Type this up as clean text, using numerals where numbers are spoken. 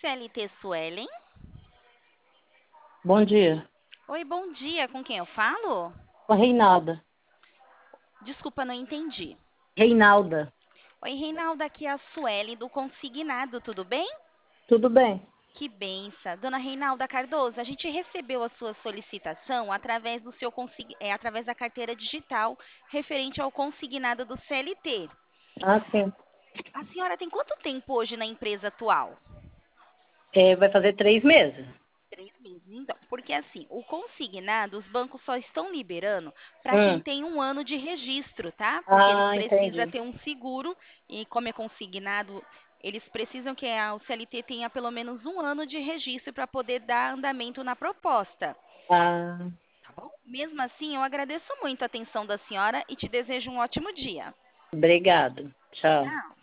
CLT Suelen. Bom dia. Oi, bom dia. Com quem eu falo? Com a Reinalda. Desculpa, não entendi. Reinalda, Oi, Reinalda, aqui é a Suelen do Consignado, tudo bem? tudo bem? Que benção. Dona Reinalda Cardoso, a gente recebeu a sua solicitação através do através da carteira digital referente ao consignado do CLT. Ah, sim. A senhora tem quanto tempo hoje na empresa atual? Vai fazer 3 meses. 3 meses, então. Porque assim, o consignado, os bancos só estão liberando para quem Hum. tem um ano de registro, tá? Porque eles Ah, precisam entendi. ter um seguro e como é consignado, eles precisam que o CLT tenha pelo menos um ano de registro para poder dar andamento na proposta. Ah, Tá bom? Mesmo assim, eu agradeço muito a atenção da senhora e te desejo um ótimo dia. obrigado. Tchau. Tchau.